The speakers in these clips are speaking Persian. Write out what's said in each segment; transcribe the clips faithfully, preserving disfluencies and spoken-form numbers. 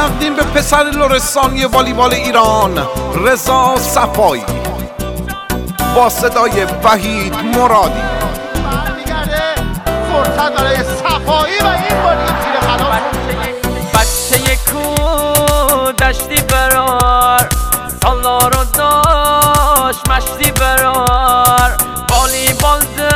تقدیم به پسر لرستانی والیبال ایران رضا صفایی با صدای وحید مرادی. برمیگرده فرصت برای صفایی و این بار دیگه تیر خلاص. بچه کو دشتی برار سالا رو داشت مشتی برار والیبال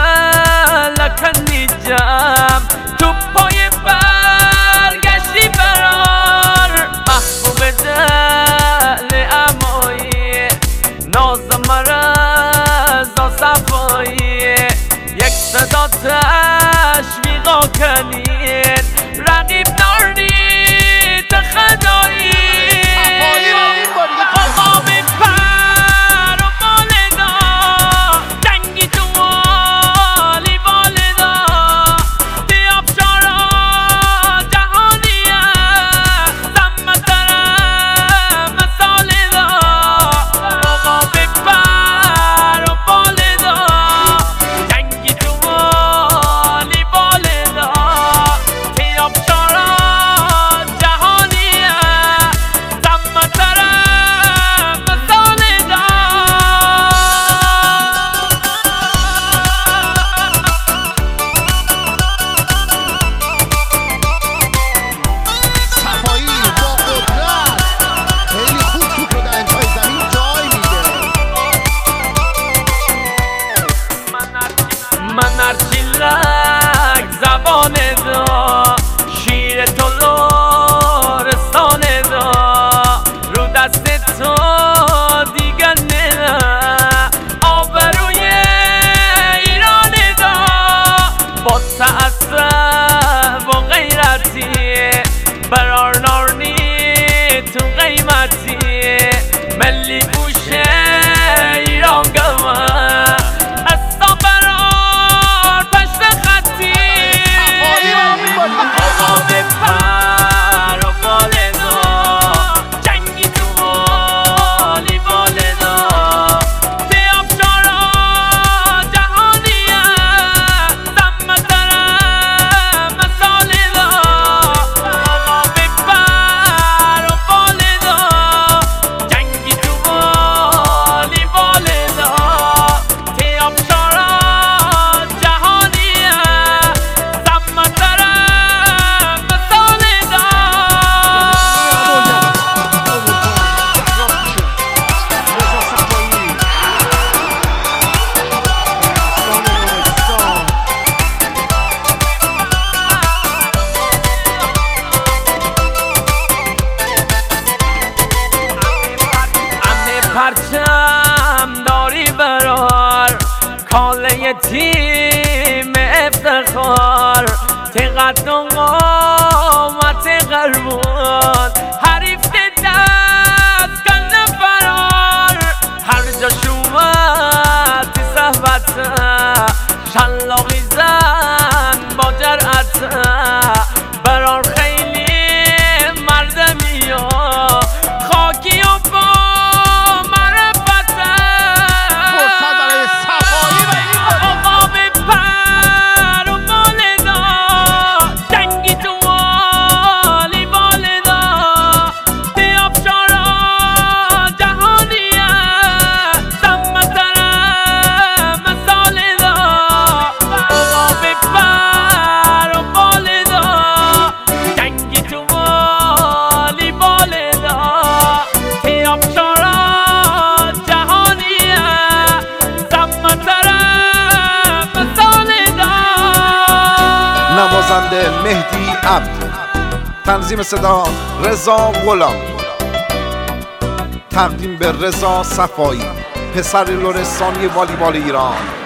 دلکنی جم تو پای برگشتی برار محبوب دل امایی نازم رضا صفایی یک صدا تشویقا کنین رقیب دارید خدایی آقا بپر و بالدا جنگی تو والیبال دا دیاب شارا جهانیه زمت دارم مثال دا آقا بپر و بالدا جنگی تو والیبال دا دیاب شارا جهانیه زمت دارم مثال دا صفایی با قدرت خیلی خوب توپ رو در انتهای زمین جای میده. من هرچی لک زبان دا شیر تو لرستان دا رو دست تو دیگه نه آبروی ایران دا با تعصب و غیرتی برار نارنی تو قیمتی ملی بوشه ایران گوه استا برار پشت خطی آقا بپر و بالدا جنگی تو والیبال دا دیاب شارا جهانیه زمت دارم مثال دا آقا بپر و بالدا جنگی تو والیبال دا دیاب شارا جهانیه زمت دارم مثال دا رضا صفایی همه پرچم داری برار کاله تیم افتخار تقد و قامت قربون حریف دست کن فرار هر جا شومت صحبت شلاقی زن با جرأت برار خیلی مردمی و خاکی و با معرفت فرصت برای صفایی و این بار آقا بپر و بالدا جنگی تو والیبال دا دیاب شارا جهانیه زمت دارم مثال دا آقا بپر و بالدا جنگی تو والیبال دا دیاب شارا جهانیه زمت دارم مثال دا نوازنده مهدی عبد، تنظیم صدا رضا غلامی، تقدیم به رضا صفایی پسر لرستانی والیبال ایران